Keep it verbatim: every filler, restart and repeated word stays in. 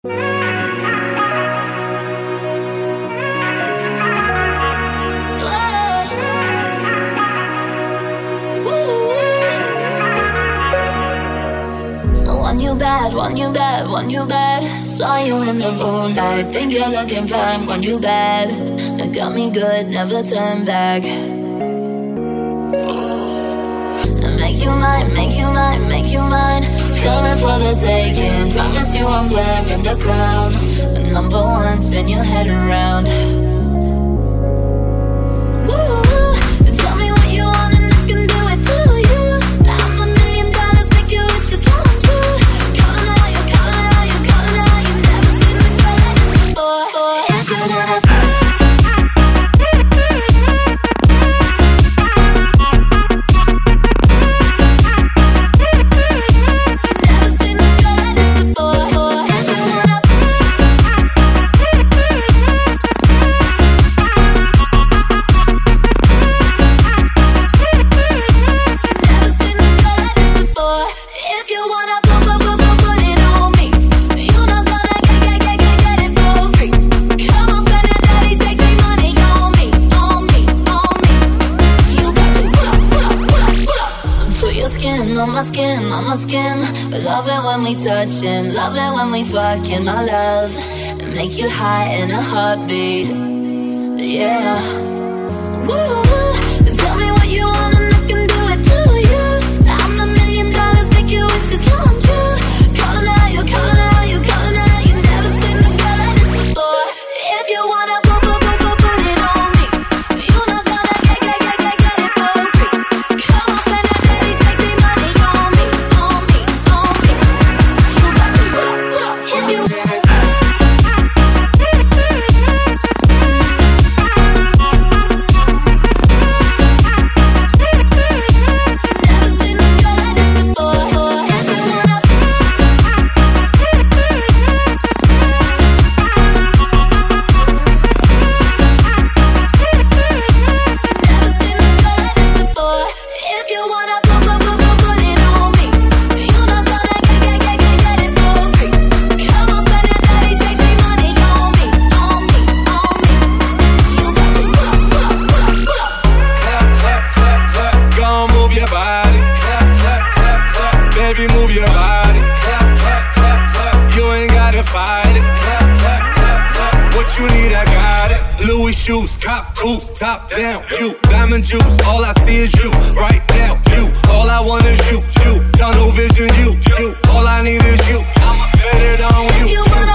Want you bad, want you bad, want you bad. Saw you in the moonlight, think you're looking fine. Want you bad, it got me good, never turn back. Make you mine, make you mine, make you mine. Coming for the taking, promise you I'm wearing the crown. The number one, spin your head around. On my skin, on my skin. Love it when we touchin', love it when we fucking, my love. Make you high in a heartbeat. Yeah. Woo. Tell me what you want and I can do it to you. I'm a million dollars, make your wishes come true. Calling out you, calling out you, calling out you. Never seen a girl like this before. If you wanna put, put, put, put, put it on me, you know gonna get, get, get, get, get it for free. Come on, spend that dirty, sexy money on me, on me, on me. You got to put up, put up, if you. Shoes, cop coops, top down, you, diamond juice, all I see is you, right now, you, all I want is you, you, tunnel vision, you, you, all I need is you, I'ma bet it on you.